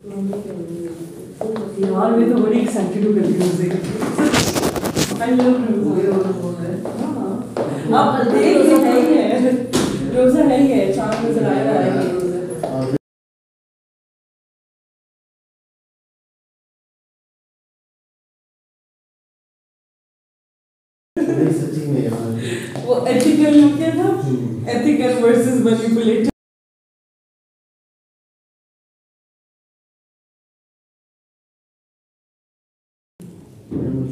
यार मैं तो बड़ी एक्साइटेड हूँ करके आई लव आप देख है रोजा नहीं है चांद नजर आ रहा है सच्ची में यार वो एथिकल क्या था एथिकल वर्सेस मैनिपुलेटिव